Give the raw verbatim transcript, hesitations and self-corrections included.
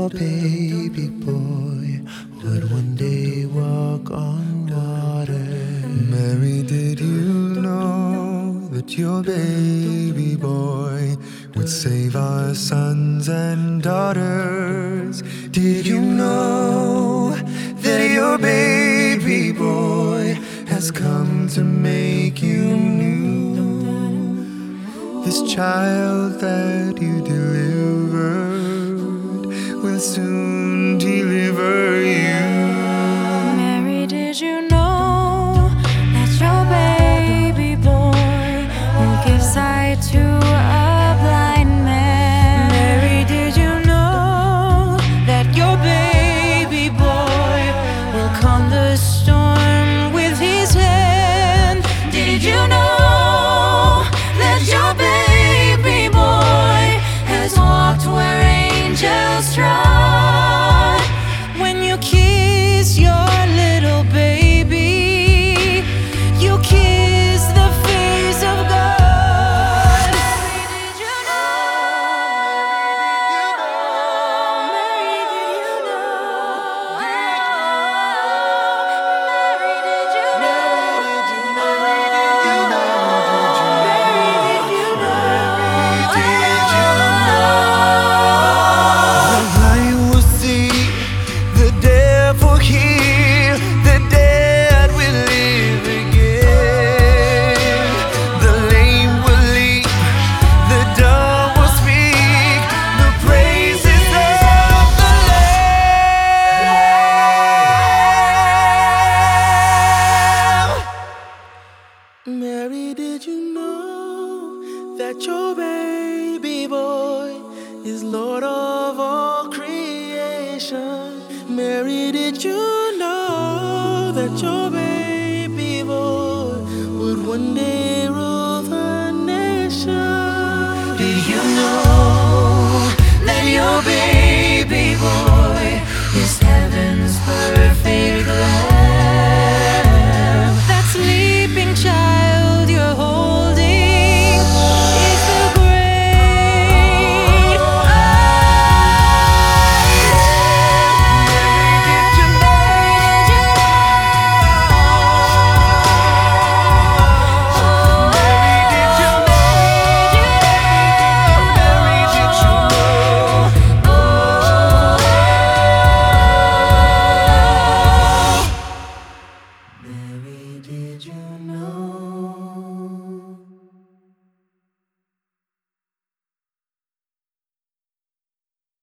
your baby boy would one day walk on water. Mary, did you know that your baby boy would save our sons and daughters? Did you know that your baby boy has come to make you new? This child that you delivered will soon deliver you. Mary, did you know that your baby boy will give sight to a blind man? Mary, did you know that your baby boy will calm the storm with his hand? Did you know that your baby boy has walked where angels trod? When you kiss your little baby, you kiss the face of God. Mary, did you know? Mary, did you know? Mary, did you know? The blind will see, the deaf will hear, the dead will live again. The lame will leap, the dumb will speak, the praises of the Lamb. Mary, did you know that your baby boy is Lord of all creation? Mary, did you know that your baby boy would one day rule the nation? Did you know that your baby boy is heaven's perfect